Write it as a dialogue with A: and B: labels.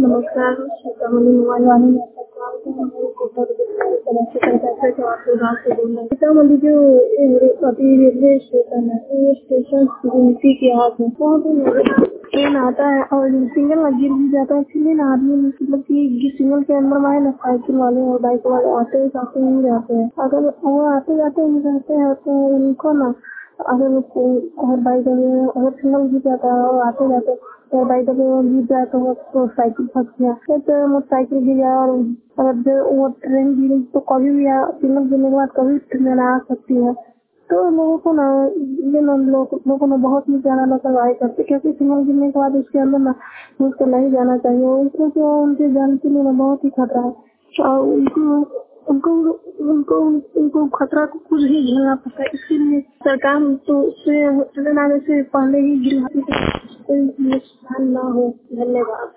A: नमस्कार, सीतामढ़ी मोबाइल वाले ने आपका कॉल किया। मेरे को तो आपके गाँव से बोल रहे हैं। सीतामढ़ी जो अभी रेलवे स्टेशन है, ये स्टेशन गिनती के हाथ में वहाँ पे ट्रेन आता है और सिंगल में गिर भी जाता है। इसलिए ना आदमी मतलब कि सिंगल के अंदर में ना साइकिल वाले और बाइक वाले आते जाते ही रहते हैं। अगर वो आते जाते ही रहते हैं तो उनको ना अगर बाइक अगर सिग्नल गिर जाता है और आते जाते तो बाइक गिर जाए तो साइकिल फंस गया तो मोटरसाइकिल गिर गया। और अगर वो ट्रेन गिरी तो कभी भी सिग्नल गिरने के बाद कभी ट्रेन आ सकती है। तो लोगों को ना ये ना लोगों को ना बहुत ही ज्यादा लापरवाही करते, क्योंकि सिग्नल गिरने के बाद उसके अंदर ना उनको नहीं जाना चाहिए। उसमें जो उनके जान के लिए ना बहुत ही खतरा है और उनको उनको उनको उनको खतरा को कुछ ही झेलना पड़ता है। इसके लिए सरकार तो उससे ट्रेन आने से पहले ही गिरवाती है, कोई नुकसान ना हो। धन्यवाद।